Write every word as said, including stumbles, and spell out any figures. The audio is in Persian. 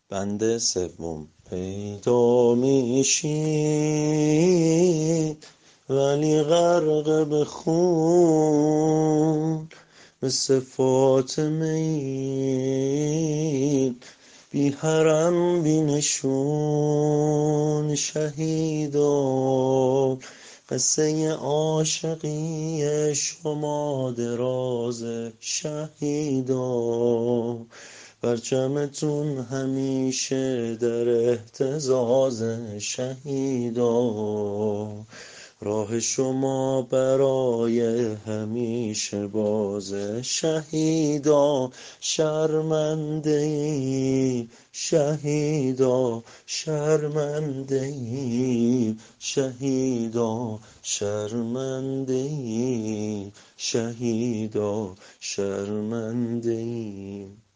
بند سوم پیدا میشی ولی غرق به خون، مثل فاطمه ای بی حرم بی نشون. شهیدا قصه عاشقی شما درازه، شهیدا پرچمتون همیشه در اهتزاز، شهیدا راه شما برای همیشه باز، شهیدا شرمنده ای شهیدا شرمنده ای شهیدا شرمنده ای شهیدا شرمنده ای.